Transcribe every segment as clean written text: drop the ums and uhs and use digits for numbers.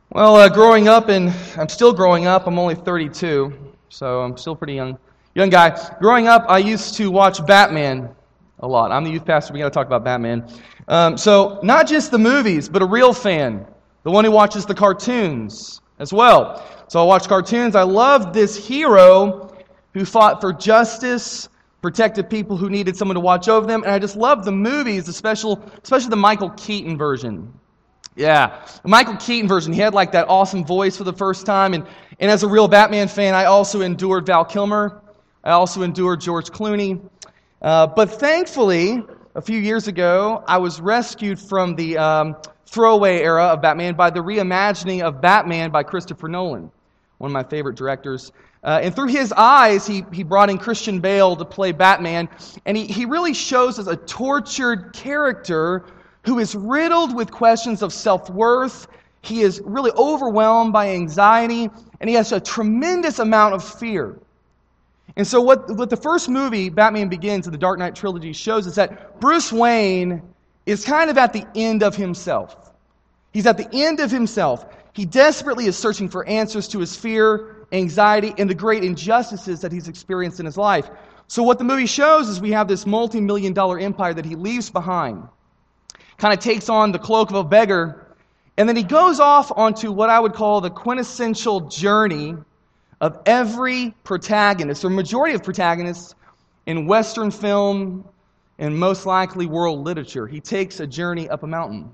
Well, growing up, and I'm still growing up. I'm only 32, so I'm still pretty young guy. Growing up, I used to watch Batman a lot. I'm the youth pastor. We got to talk about Batman. So not just the movies, but a real fan, the one who watches the cartoons as well. So I watch cartoons. I loved this hero who fought for justice, protected people who needed someone to watch over them, and I just loved the movies, especially the Michael Keaton version. Yeah, the Michael Keaton version. He had like that awesome voice for the first time. And as a real Batman fan, I also endured Val Kilmer. I also endured George Clooney. But thankfully, a few years ago, I was rescued from the throwaway era of Batman by the reimagining of Batman by Christopher Nolan, one of my favorite directors. And through his eyes, he brought in Christian Bale to play Batman. And he really shows us a tortured character who is riddled with questions of self-worth. He is really overwhelmed by anxiety, and he has a tremendous amount of fear. And so what the first movie, Batman Begins, of the Dark Knight trilogy, shows is that Bruce Wayne is kind of at the end of himself. He's at the end of himself. He desperately is searching for answers to his fear, anxiety, and the great injustices that he's experienced in his life. So what the movie shows is we have this multi-million-dollar empire that he leaves behind. Kind of takes on the cloak of a beggar, and then he goes off onto what I would call the quintessential journey of every protagonist, or majority of protagonists in Western film and most likely world literature. He takes a journey up a mountain.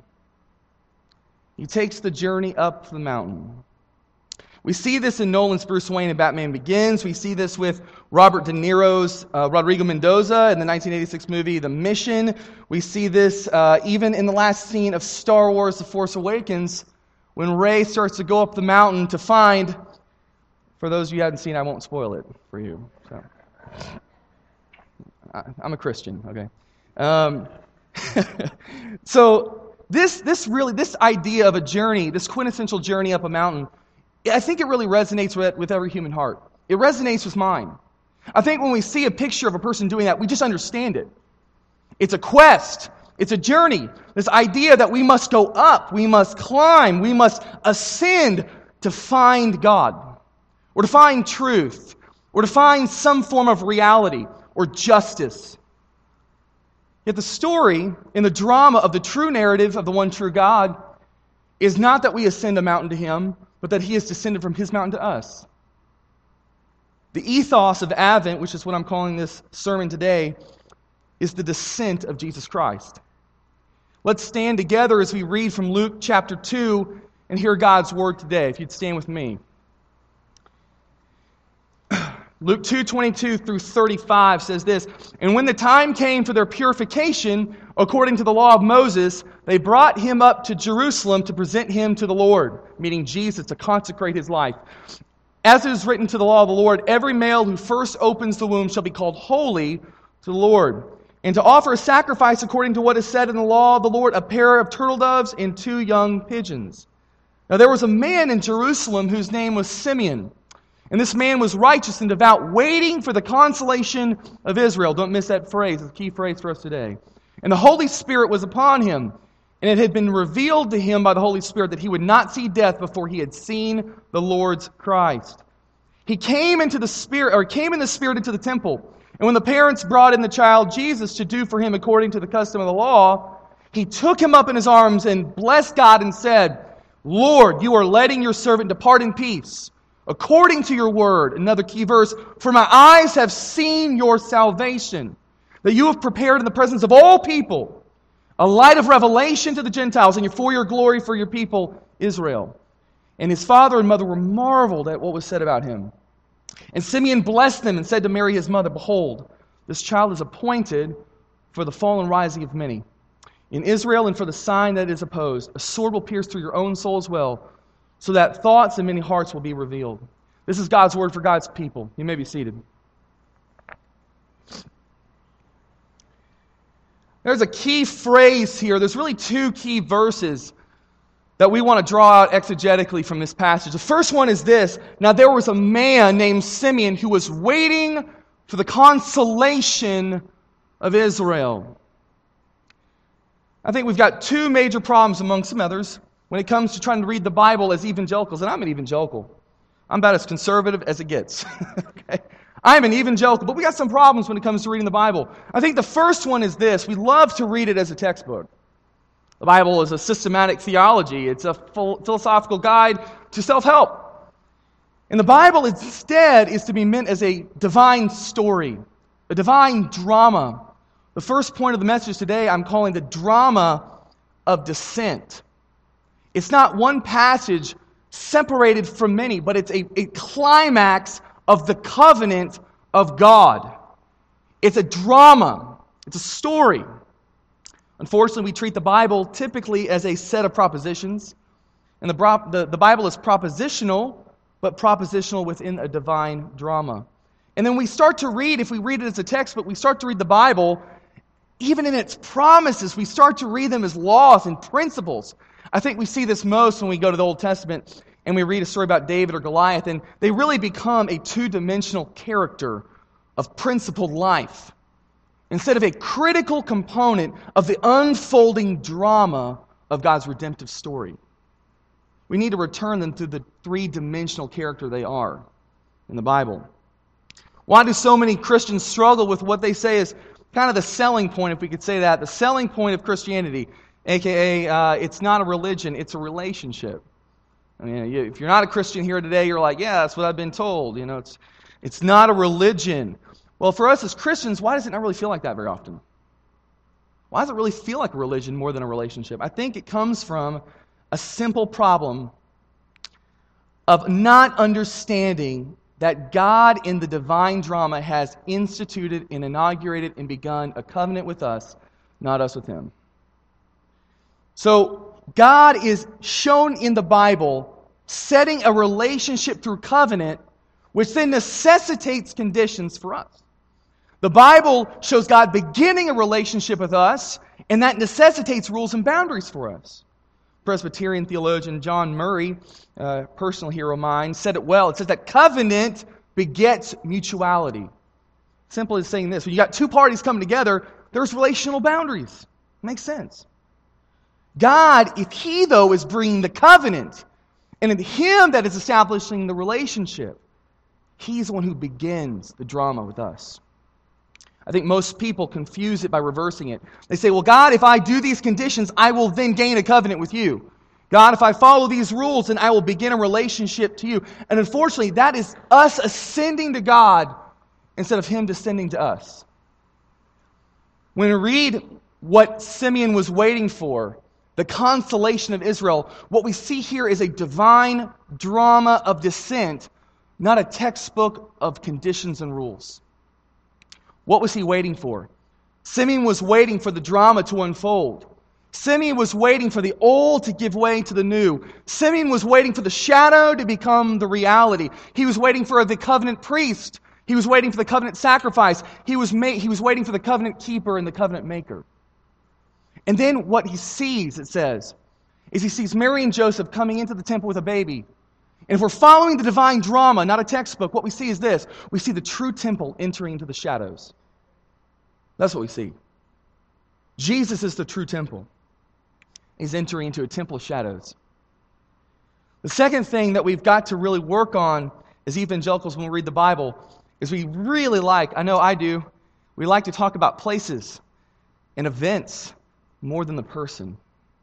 He takes the journey up the mountain. We see this in Nolan's Bruce Wayne in Batman Begins. We see this with Robert De Niro's Rodrigo Mendoza in the 1986 movie The Mission. We see this even in the last scene of Star Wars The Force Awakens when Rey starts to go up the mountain to find, for those of you who haven't seen, I won't spoil it for you. So, I'm a Christian, okay? So this idea of a journey, this quintessential journey up a mountain, I think it really resonates with every human heart. It resonates with mine. I think when we see a picture of a person doing that, we just understand it. It's a quest. It's a journey. This idea that we must go up, we must climb, we must ascend to find God, or to find truth, or to find some form of reality or justice. Yet the story and the drama of the true narrative of the one true God is not that we ascend a mountain to Him, but that He has descended from His mountain to us. The ethos of Advent, which is what I'm calling this sermon today, is the descent of Jesus Christ. Let's stand together as we read from Luke chapter 2 and hear God's word today. If you'd stand with me. Luke 2:22 through 35 says this, "And when the time came for their purification, according to the law of Moses, they brought him up to Jerusalem to present him to the Lord," meaning Jesus, to consecrate his life. "As it is written to the law of the Lord, every male who first opens the womb shall be called holy to the Lord. And to offer a sacrifice according to what is said in the law of the Lord, a pair of turtle doves and 2 young pigeons. Now there was a man in Jerusalem whose name was Simeon. And this man was righteous and devout, waiting for the consolation of Israel." Don't miss that phrase. It's a key phrase for us today. "And the Holy Spirit was upon him. And it had been revealed to him by the Holy Spirit that he would not see death before he had seen the Lord's Christ. He came in the Spirit into the temple. And when the parents brought in the child Jesus to do for him according to the custom of the law, he took him up in his arms and blessed God and said, 'Lord, you are letting your servant depart in peace, according to your word.'" Another key verse, "For my eyes have seen your salvation, that you have prepared in the presence of all people a light of revelation to the Gentiles, and for your glory for your people Israel." And his father and mother were marveled at what was said about him. And Simeon blessed them and said to Mary his mother, "Behold, this child is appointed for the fall and rising of many in Israel, and for the sign that is opposed. A sword will pierce through your own soul as well, so that thoughts in many hearts will be revealed." This is God's word for God's people. You may be seated. There's a key phrase here. There's really 2 key verses that we want to draw out exegetically from this passage. The first one is this: "Now there was a man named Simeon who was waiting for the consolation of Israel." I think we've got 2 major problems among some others when it comes to trying to read the Bible as evangelicals, and I'm an evangelical. I'm about as conservative as it gets. Okay? I'm an evangelical, but we got some problems when it comes to reading the Bible. I think the first one is this. We love to read it as a textbook. The Bible is a systematic theology. It's a philosophical guide to self-help. And the Bible instead is to be meant as a divine story, a divine drama. The first point of the message today I'm calling the drama of descent. It's not one passage separated from many, but it's a climax of the covenant of God. It's a drama. It's a story. Unfortunately, we treat the Bible typically as a set of propositions. And the Bible is propositional, but propositional within a divine drama. And then we start to read, if we read it as a textbook, we start to read the Bible, even in its promises, we start to read them as laws and principles. I think we see this most when we go to the Old Testament and we read a story about David or Goliath, and they really become a two-dimensional character of principled life, instead of a critical component of the unfolding drama of God's redemptive story. We need to return them to the three-dimensional character they are in the Bible. Why do so many Christians struggle with what they say is kind of the selling point, if we could say that, the selling point of Christianity, a.k.a. It's not a religion, it's a relationship. I mean, if you're not a Christian here today, you're like, yeah, that's what I've been told. You know, it's not a religion. Well, for us as Christians, why does it not really feel like that very often? Why does it really feel like a religion more than a relationship? I think it comes from a simple problem of not understanding that God in the divine drama has instituted and inaugurated and begun a covenant with us, not us with Him. So, God is shown in the Bible setting a relationship through covenant, which then necessitates conditions for us. The Bible shows God beginning a relationship with us, and that necessitates rules and boundaries for us. Presbyterian theologian John Murray, a personal hero of mine, said it well. It says that covenant begets mutuality. Simply saying this, when you got two parties coming together, there's relational boundaries. Makes sense. God, if He, though, is bringing the covenant, and it's Him that is establishing the relationship, He's the one who begins the drama with us. I think most people confuse it by reversing it. They say, well, God, if I do these conditions, I will then gain a covenant with you. God, if I follow these rules, then I will begin a relationship to you. And unfortunately, that is us ascending to God instead of Him descending to us. When we read what Simeon was waiting for, the consolation of Israel, what we see here is a divine drama of descent, not a textbook of conditions and rules. What was he waiting for? Simeon was waiting for the drama to unfold. Simeon was waiting for the old to give way to the new. Simeon was waiting for the shadow to become the reality. He was waiting for the covenant priest. He was waiting for the covenant sacrifice. He was waiting for the covenant keeper and the covenant maker. And then what he sees, it says, is he sees Mary and Joseph coming into the temple with a baby. And if we're following the divine drama, not a textbook, what we see is this. We see the true temple entering into the shadows. That's what we see. Jesus is the true temple. He's entering into a temple of shadows. The second thing that we've got to really work on as evangelicals when we read the Bible is we really I know I do, we like to talk about places and events more than the person.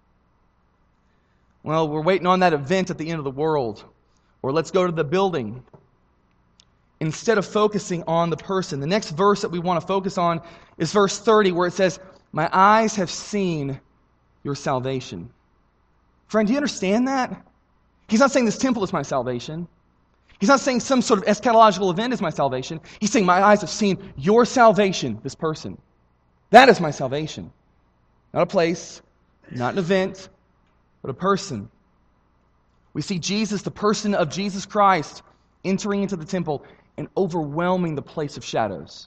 Well, we're waiting on that event at the end of the world. Or let's go to the building. Instead of focusing on the person. The next verse that we want to focus on is verse 30, where it says, "My eyes have seen your salvation." Friend, do you understand that? He's not saying this temple is my salvation. He's not saying some sort of eschatological event is my salvation. He's saying my eyes have seen your salvation, this person. That is my salvation. Not a place, not an event, but a person. We see Jesus, the person of Jesus Christ, entering into the temple and overwhelming the place of shadows.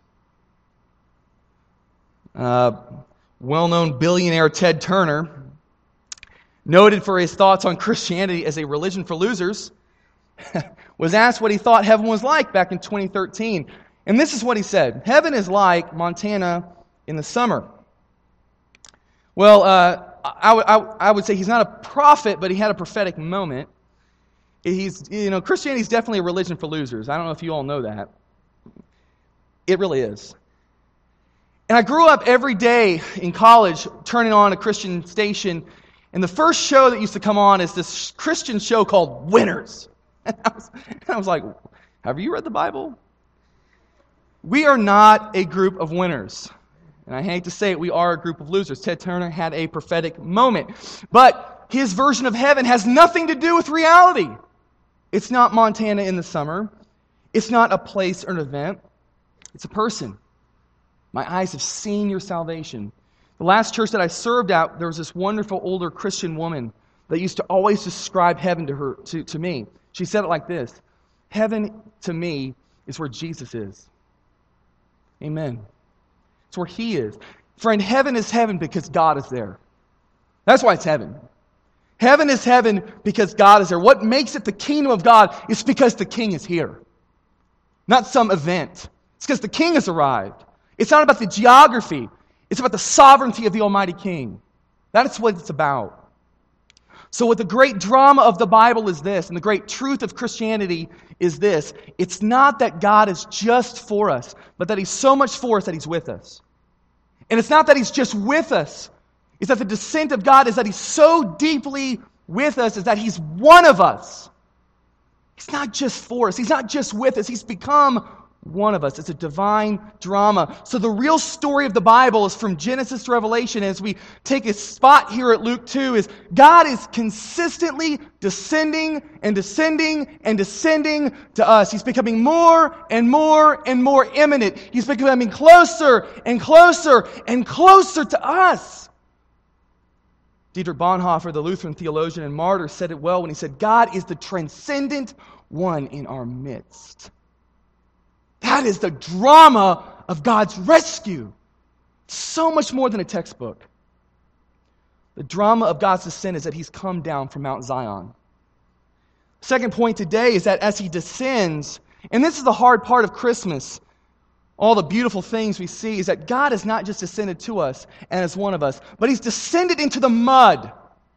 Well-known billionaire Ted Turner, noted for his thoughts on Christianity as a religion for losers, was asked what he thought heaven was like back in 2013. And this is what he said: "Heaven is like Montana in the summer." Well, I would say he's not a prophet, but he had a prophetic moment. Christianity is definitely a religion for losers. I don't know if you all know that. It really is. And I grew up every day in college turning on a Christian station, and the first show that used to come on is this Christian show called Winners. And I was like, have you read the Bible? We are not a group of winners. And I hate to say it, we are a group of losers. Ted Turner had a prophetic moment. But his version of heaven has nothing to do with reality. It's not Montana in the summer. It's not a place or an event. It's a person. My eyes have seen your salvation. The last church that I served at, there was this wonderful older Christian woman that used to always describe heaven to me. She said it like this: heaven to me is where Jesus is. Amen. It's where He is. Friend, heaven is heaven because God is there. That's why it's heaven. Heaven is heaven because God is there. What makes it the kingdom of God is because the King is here. Not some event. It's because the King has arrived. It's not about the geography. It's about the sovereignty of the Almighty King. That's what it's about. So what the great drama of the Bible is this, and the great truth of Christianity is this: it's not that God is just for us, but that He's so much for us that He's with us. And it's not that He's just with us. It's that the descent of God is that He's so deeply with us, is that He's one of us. He's not just for us. He's not just with us. He's become one of us. It's a divine drama. So the real story of the Bible is from Genesis to Revelation. As we take a spot here at Luke 2, is God is consistently descending and descending and descending to us. He's becoming more and more and more imminent. He's becoming closer and closer and closer to us. Dietrich Bonhoeffer, the Lutheran theologian and martyr, said it well when he said, God is the transcendent one in our midst. That is the drama of God's rescue. So much more than a textbook. The drama of God's descent is that He's come down from Mount Zion. Second point today is that as He descends, and this is the hard part of Christmas, all the beautiful things we see, is that God has not just descended to us and is one of us, but He's descended into the mud.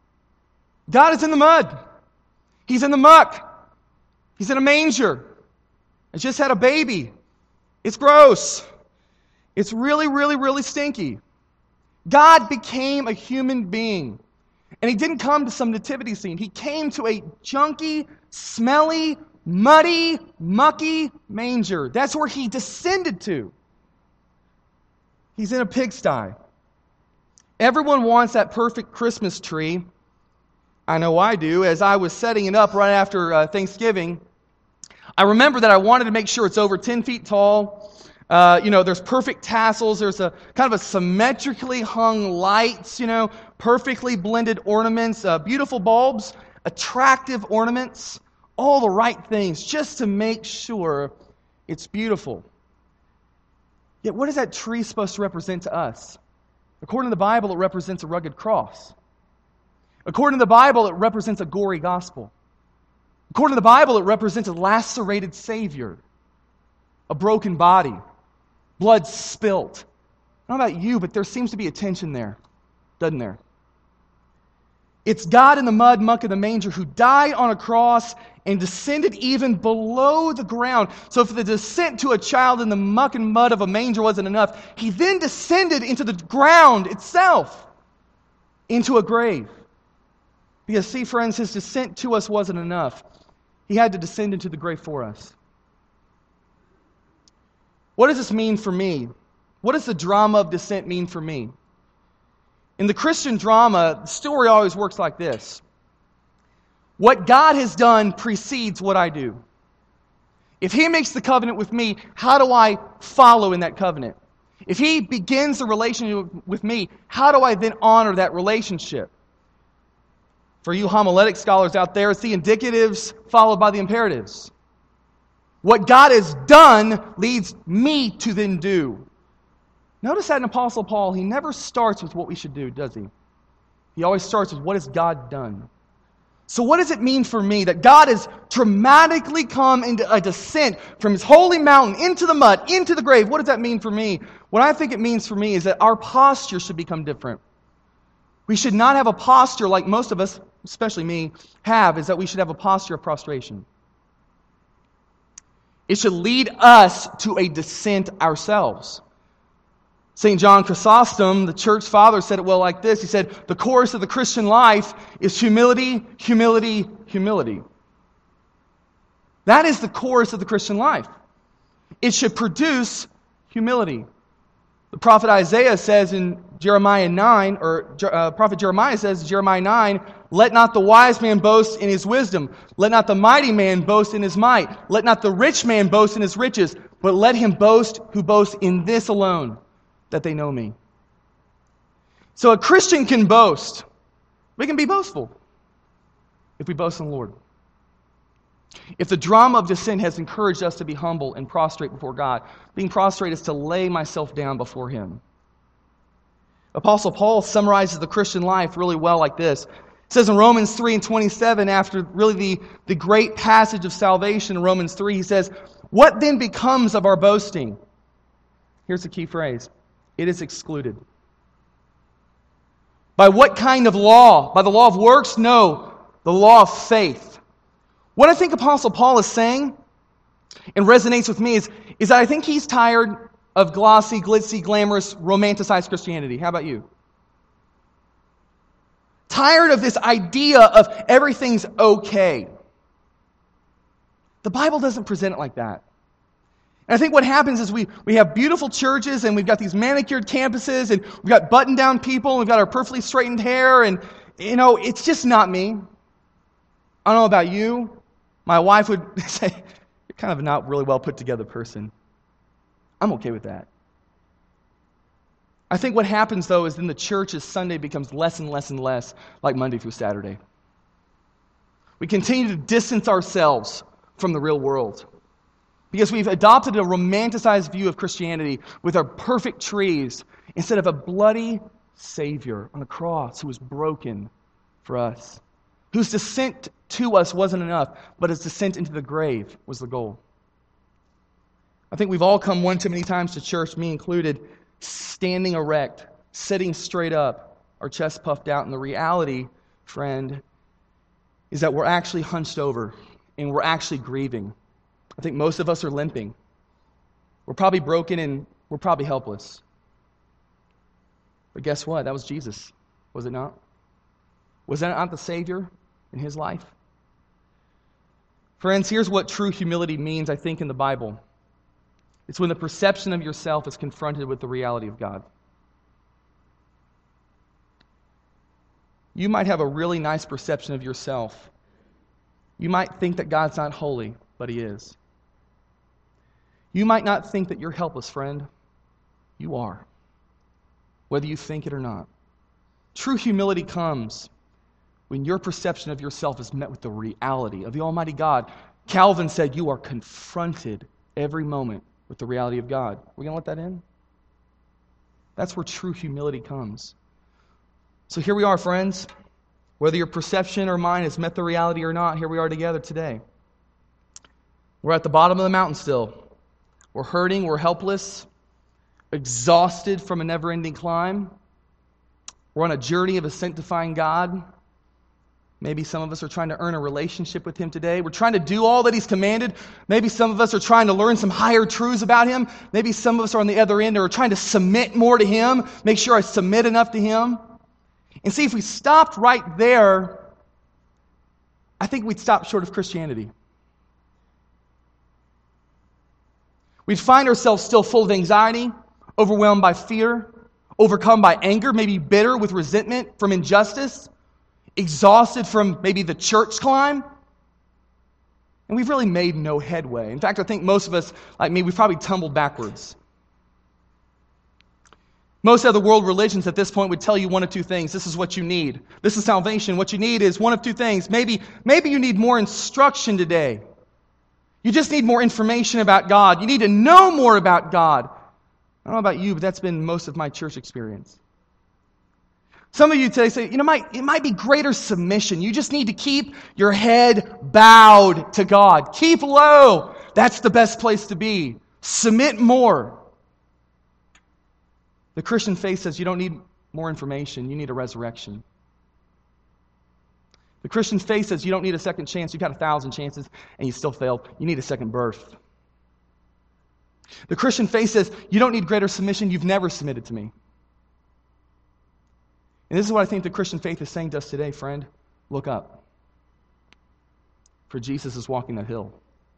God is in the mud. He's in the muck. He's in a manger. I just had a baby. It's gross. It's really, really, really stinky. God became a human being. And He didn't come to some nativity scene. He came to a junky, smelly, muddy, mucky manger. That's where He descended to. He's in a pigsty. Everyone wants that perfect Christmas tree. I know I do. As I was setting it up right after Thanksgiving, I remember that I wanted to make sure it's over 10 feet tall. There's perfect tassels. There's a kind of a symmetrically hung lights, perfectly blended ornaments, beautiful bulbs, attractive ornaments, all the right things just to make sure it's beautiful. Yet what is that tree supposed to represent to us? According to the Bible, it represents a rugged cross. According to the Bible, it represents a gory gospel. According to the Bible, it represents a lacerated Savior, a broken body, blood spilt. I don't know about you, but there seems to be a tension there, doesn't there? It's God in the mud, muck of the manger who died on a cross and descended even below the ground. So if the descent to a child in the muck and mud of a manger wasn't enough, He then descended into the ground itself, into a grave. Because see, friends, His descent to us wasn't enough. He had to descend into the grave for us. What does this mean for me? What does the drama of descent mean for me? In the Christian drama, the story always works like this. What God has done precedes what I do. If He makes the covenant with me, how do I follow in that covenant? If He begins the relationship with me, how do I then honor that relationship? For you homiletic scholars out there, it's the indicatives followed by the imperatives. What God has done leads me to then do. Notice that in Apostle Paul, he never starts with what we should do, does he? He always starts with what has God done. So what does it mean for me that God has dramatically come into a descent from His holy mountain into the mud, into the grave? What does that mean for me? What I think it means for me is that our posture should become different. We should not have a posture like most of us, especially me, is that we should have a posture of prostration. It should lead us to a descent ourselves. St. John Chrysostom, the church father, said it well like this. He said, the course of the Christian life is humility, humility, humility. That is the course of the Christian life. It should produce humility. The prophet Isaiah says in Jeremiah 9, prophet Jeremiah says in Jeremiah 9, let not the wise man boast in his wisdom. Let not the mighty man boast in his might. Let not the rich man boast in his riches. But let him boast who boasts in this alone, that they know me. So a Christian can boast. We can be boastful if we boast in the Lord. If the drama of descent has encouraged us to be humble and prostrate before God, being prostrate is to lay myself down before Him. Apostle Paul summarizes the Christian life really well like this. It says in Romans 3:27, after really the great passage of salvation in Romans 3, he says, what then becomes of our boasting? Here's the key phrase. It is excluded. By what kind of law? By the law of works? No, the law of faith. What I think Apostle Paul is saying, and resonates with me, is that I think he's tired of glossy, glitzy, glamorous, romanticized Christianity. How about you? Tired of this idea of everything's okay. The Bible doesn't present it like that. And I think what happens is we have beautiful churches, and we've got these manicured campuses, and we've got buttoned-down people, and we've got our perfectly straightened hair, and, it's just not me. I don't know about you. My wife would say, you're kind of a not really well put together person. I'm okay with that. I think what happens, though, is then the church as Sunday becomes less and less and less like Monday through Saturday. We continue to distance ourselves from the real world because we've adopted a romanticized view of Christianity with our perfect trees instead of a bloody Savior on a cross who was broken for us, whose descent to us wasn't enough, but his descent into the grave was the goal. I think we've all come one too many times to church, me included, standing erect, sitting straight up, our chest puffed out, and the reality, friend, is that we're actually hunched over and we're actually grieving. I think most of us are limping. We're probably broken and we're probably helpless. But guess what? That was Jesus, was it not? Was that not the Savior in His life? Friends, here's what true humility means, I think, in the Bible. It's when the perception of yourself is confronted with the reality of God. You might have a really nice perception of yourself. You might think that God's not holy, but He is. You might not think that you're helpless, friend. You are, whether you think it or not. True humility comes when your perception of yourself is met with the reality of the Almighty God. Calvin said you are confronted every moment with the reality of God. We're going to let that in? That's where true humility comes. So here we are, friends. Whether your perception or mine has met the reality or not, here we are together today. We're at the bottom of the mountain still. We're hurting, we're helpless, exhausted from a never-ending climb. We're on a journey of a sanctifying God. Maybe some of us are trying to earn a relationship with Him today. We're trying to do all that He's commanded. Maybe some of us are trying to learn some higher truths about Him. Maybe some of us are on the other end and are trying to submit more to Him, make sure I submit enough to Him. And see, if we stopped right there, I think we'd stop short of Christianity. We'd find ourselves still full of anxiety, overwhelmed by fear, overcome by anger, maybe bitter with resentment from injustice, exhausted from maybe the church climb, and we've really made no headway. In fact, I think most of us, like me, we've probably tumbled backwards. Most other world religions at this point would tell you one of two things. This is what you need. This is salvation. What you need is one of two things. Maybe you need more instruction today. You just need more information about God. You need to know more about God. I don't know about you, but that's been most of my church experience. Some of you today say, it might be greater submission. You just need to keep your head bowed to God. Keep low. That's the best place to be. Submit more. The Christian faith says you don't need more information. You need a resurrection. The Christian faith says you don't need a second chance. You've had 1,000 chances and you still failed. You need a second birth. The Christian faith says you don't need greater submission. You've never submitted to me. And this is what I think the Christian faith is saying to us today, friend. Look up. For Jesus is walking the hill.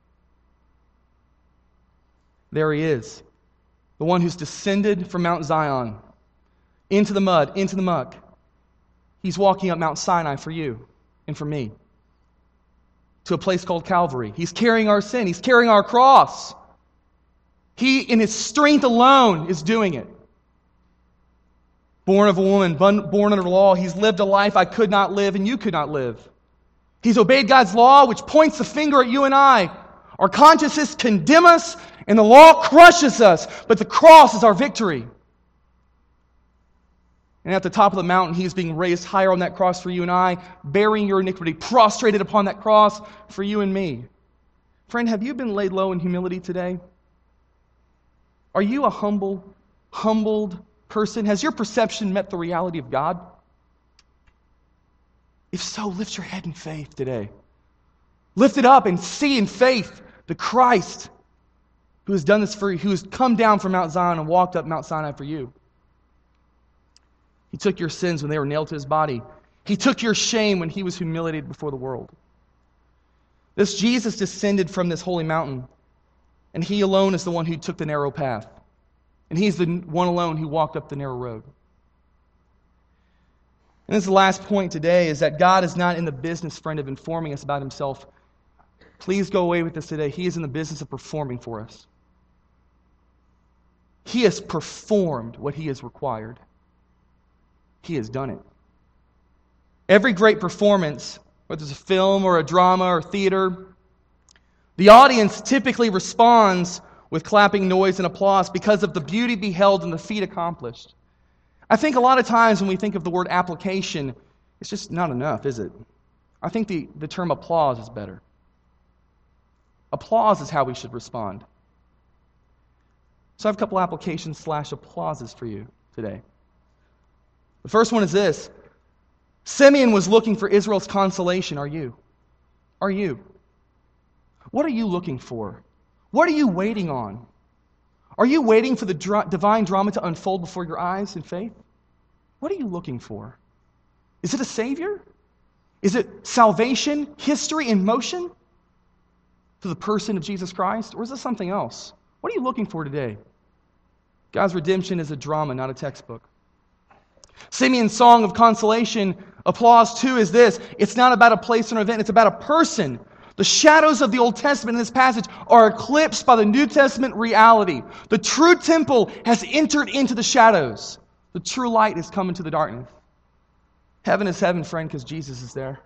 There he is. The one who's descended from Mount Zion into the mud, into the muck. He's walking up Mount Sinai for you and for me to a place called Calvary. He's carrying our sin. He's carrying our cross. He, in his strength alone, is doing it. Born of a woman, born under law, he's lived a life I could not live and you could not live. He's obeyed God's law, which points the finger at you and I. Our consciences condemn us, and the law crushes us, but the cross is our victory. And at the top of the mountain, he's being raised higher on that cross for you and I, bearing your iniquity, prostrated upon that cross for you and me. Friend, have you been laid low in humility today? Are you a humbled person? Has your perception met the reality of God? If so, lift your head in faith today. Lift it up and see in faith the Christ who has done this for you, who has come down from Mount Zion and walked up Mount Sinai for you. He took your sins when they were nailed to his body. He took your shame when he was humiliated before the world. This Jesus descended from this holy mountain, and he alone is the one who took the narrow path. And he's the one alone who walked up the narrow road. And this is the last point today, is that God is not in the business, friend, of informing us about himself. Please go away with this today. He is in the business of performing for us. He has performed what he has required. He has done it. Every great performance, whether it's a film or a drama or theater, the audience typically responds with clapping noise and applause because of the beauty beheld and the feat accomplished. I think a lot of times when we think of the word application, it's just not enough, is it? I think the term applause is better. Applause is how we should respond. So I have a couple applications / applauses for you today. The first one is this. Simeon was looking for Israel's consolation. Are you? Are you? What are you looking for? What are you waiting on? Are you waiting for the divine drama to unfold before your eyes in faith? What are you looking for? Is it a Savior? Is it salvation, history in motion to the person of Jesus Christ? Or is it something else? What are you looking for today? God's redemption is a drama, not a textbook. Simeon's song of consolation, applause too, is this. It's not about a place or an event, it's about a person. The shadows of the Old Testament in this passage are eclipsed by the New Testament reality. The true temple has entered into the shadows. The true light has come into the darkness. Heaven is heaven, friend, because Jesus is there.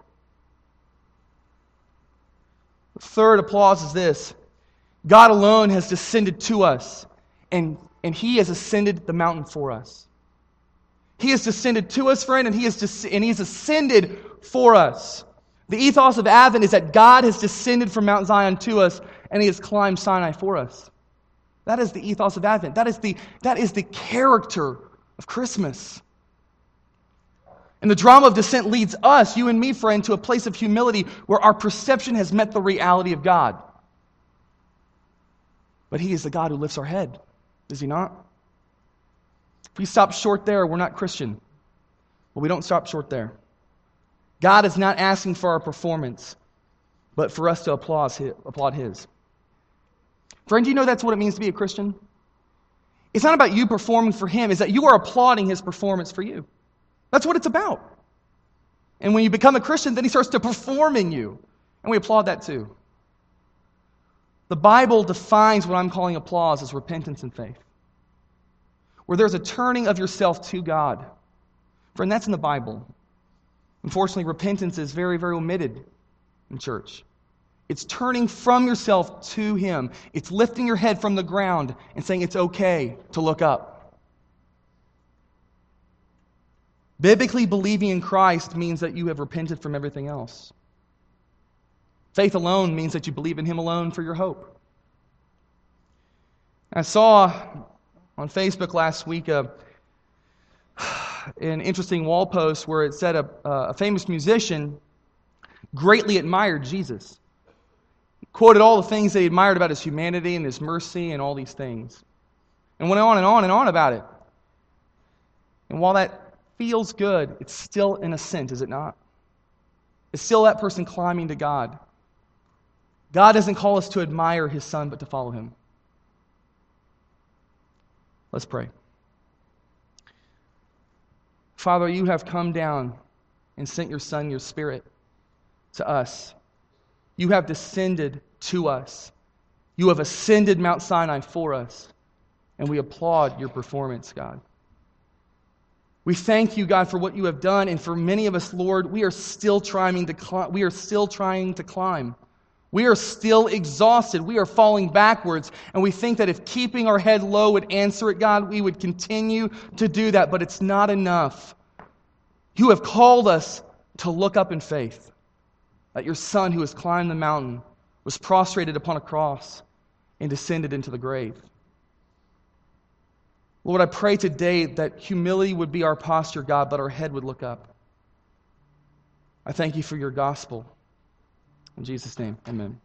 The third applause is this. God alone has descended to us, and he has ascended the mountain for us. He has descended to us, friend, and he has ascended for us. The ethos of Advent is that God has descended from Mount Zion to us, and he has climbed Sinai for us. That is the ethos of Advent. That is the character of Christmas. And the drama of descent leads us, you and me, friend, to a place of humility where our perception has met the reality of God. But he is the God who lifts our head, is he not? If we stop short there, we're not Christian. Well, we don't stop short there. God is not asking for our performance, but for us to applaud his. Friend, do you know that's what it means to be a Christian? It's not about you performing for him, it's that you are applauding his performance for you. That's what it's about. And when you become a Christian, then he starts to perform in you. And we applaud that too. The Bible defines what I'm calling applause as repentance and faith, where there's a turning of yourself to God. Friend, that's in the Bible. Unfortunately, repentance is very, very omitted in church. It's turning from yourself to him. It's lifting your head from the ground and saying it's okay to look up. Biblically believing in Christ means that you have repented from everything else. Faith alone means that you believe in him alone for your hope. I saw on Facebook last week a an interesting wall post where it said a famous musician greatly admired Jesus. Quoted all the things that he admired about his humanity and his mercy and all these things. And went on and on and on about it. And while that feels good, it's still an ascent, is it not? It's still that person climbing to God. God doesn't call us to admire His Son, but to follow Him. Let's pray. Father, You have come down and sent Your Son, Your Spirit, to us. You have descended to us. You have ascended Mount Sinai for us. And we applaud Your performance, God. We thank You, God, for what You have done. And for many of us, Lord, we are still trying to climb. We are still exhausted. We are falling backwards. And we think that if keeping our head low would answer it, God, we would continue to do that. But it's not enough. You have called us to look up in faith. That Your Son, who has climbed the mountain, was prostrated upon a cross and descended into the grave. Lord, I pray today that humility would be our posture, God, but our head would look up. I thank You for Your gospel. In Jesus' name, amen.